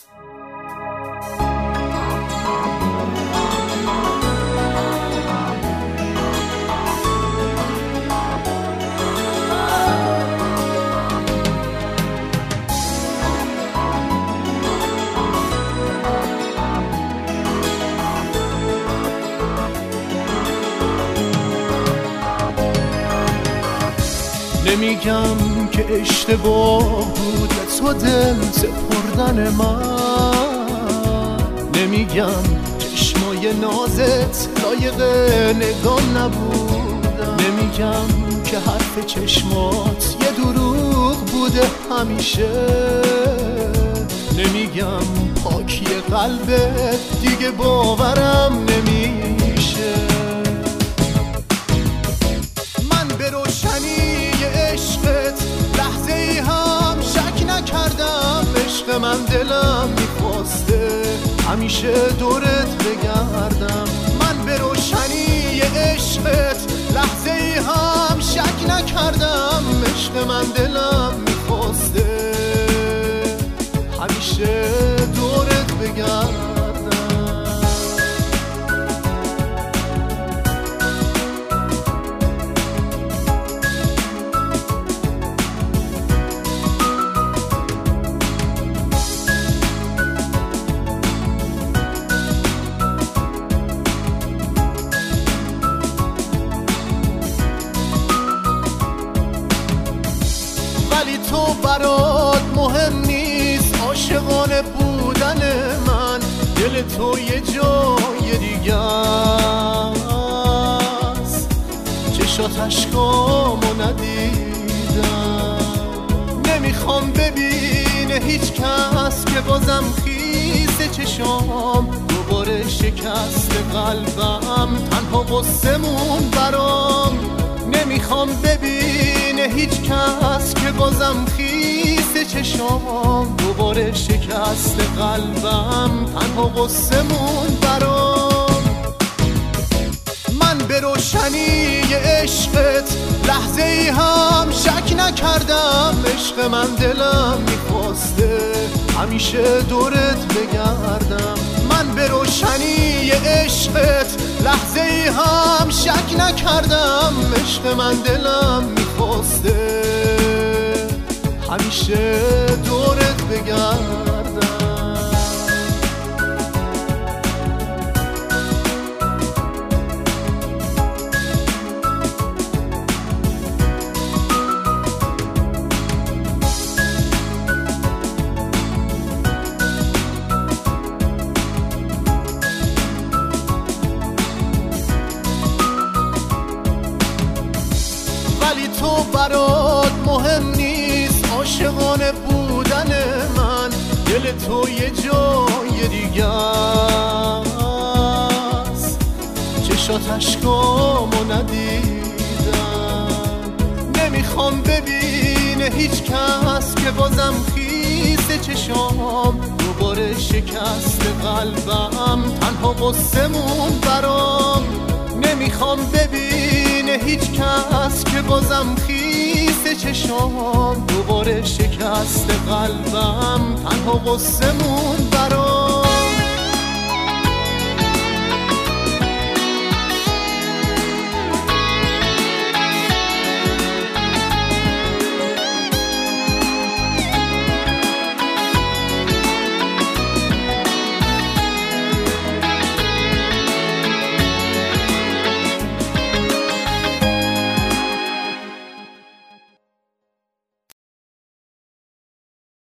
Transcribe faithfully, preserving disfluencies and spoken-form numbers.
نمیگم که اشتباه بود تو دل سپردن من، نمیگم چشمای نازت لایق نگاه نبودم، نمیگم که حرف چشمات یه دروغ بوده همیشه، نمیگم پاکی قلبت دیگه باورم نمیشه. من به روشنی عشقت لحظه ای هم شک نکردم، عشق من دلم میخواسته همیشه دورت بگردم. من به روشنی عشقت لحظه ای هم شک نکردم، عشق من دلم میخواسته همیشه دورت بگردم. ولی تو برات مهم نیست عاشقانه بودن من، دل تو یه جای دیگه است، چشات اشکامو ندیدم، نمیخوام ببینه هیچ کس که بازم خیس چشام دوباره شکست قلبم، تنها قصه‌مون برام، نمیخوام ببینه هیچ کس که بازم خیس چشام دوباره شکست قلبم، تنها قصه‌مون برام. من به روشنی عشقت لحظه ای هم شک نکردم، عشق من دلم میخواسته همیشه دورت بگردم. من به روشنی عشقت لحظه ای هم شک نکردم، عشق من دلم میخواسته همیشه دورت بگردم. ولی تو برات مهم نیست عاشقانه بودن من، دل تو یه جای دیگه است، چشات اشکامو ندیدم، نمیخوام ببینه هیچ کس که بازم خیس چشام دوباره شکست قلبم، تنها قصه‌مون برام، نمیخوام ببینه هیچ کس که بازم خیس چشام دوباره شکست قلبم، تنها قصه‌مون